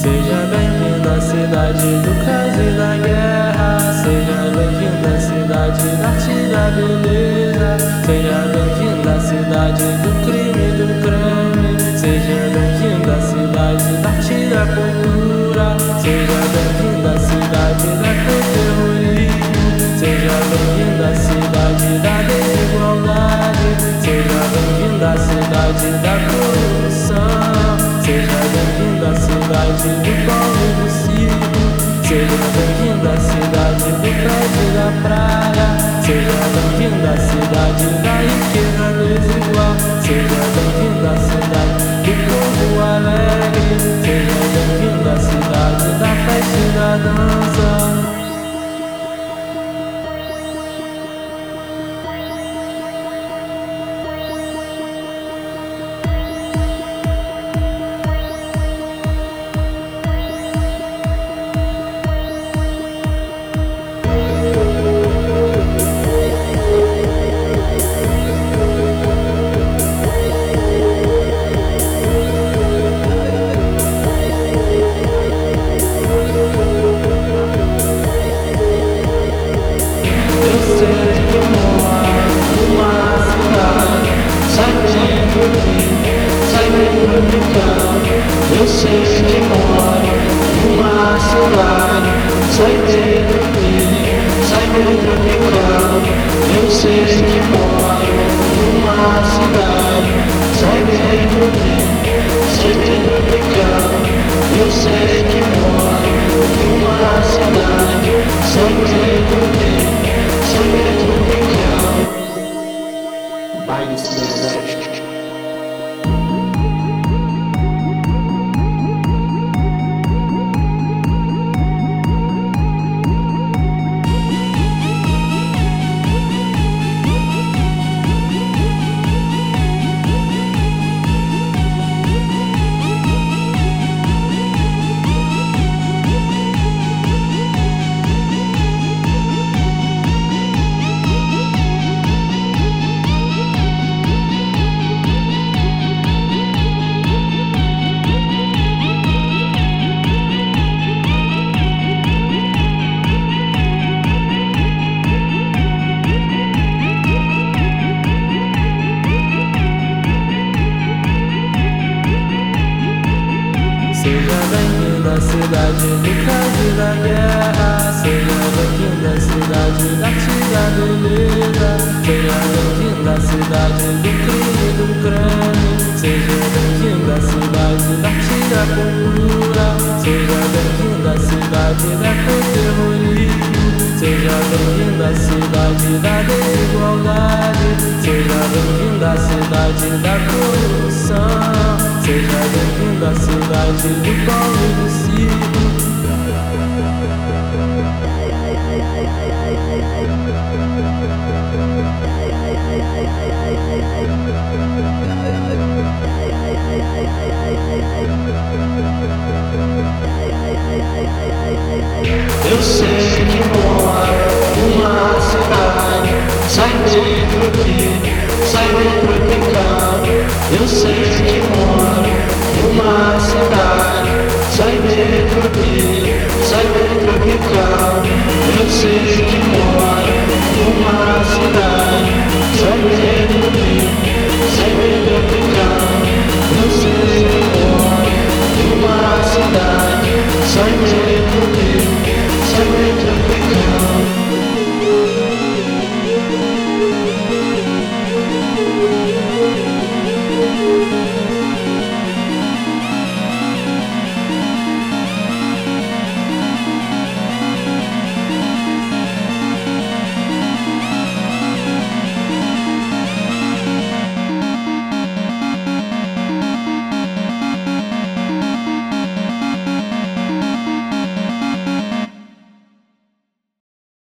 Seja bem-vindo à cidade do caos e da guerra. Seja bem-vindo à cidade da arte e da beleza. Seja bem-vindo à cidade do crime e do creme. Seja bem-vindo à cidade da arte e da cultura. Seja bem-vindo à cidade da terrorismo. Seja bem-vindo à cidade da desigualdade. Seja bem-vindo à cidade da corrupção. Seja bem-vindo à cidade do pão e do circo. Seja bem-vindo à cidade do prédio e da praia. Seja bem-vindo à cidade da riqueza desigual. Seja bem-vindo à cidade do povo alegre. Seja bem-vindo à cidade da festa e da dança. Eu sei que moro numa cidade, sai dentro de mim, sai meio tropical. Eu sei que moro numa cidade, sai dentro de mim, sai meio tropical. Eu sei que moro numa cidade, sai dentro de mim, sai meio tropical. Baile cidade. Seja bem-vindo à cidade do caos e da guerra. Seja bem-vindo à cidade da arte e da beleza. Seja bem-vindo à cidade do crime e do creme. Seja bem-vindo à cidade da arte e da cultura. Seja bem-vindo à cidade da terrorismo. Seja bem-vindo à cidade da desigualdade. Seja bem-vindo à cidade da corrupção. Seja bem-vindo à cidade do pão e do circo. Eu sei que moro numa cidade, sai dentro aqui, sai dentro tropical. Eu sei que moro numa cidade, sai dentro aqui, sai dentro tropical. Eu sei que moro numa cidade.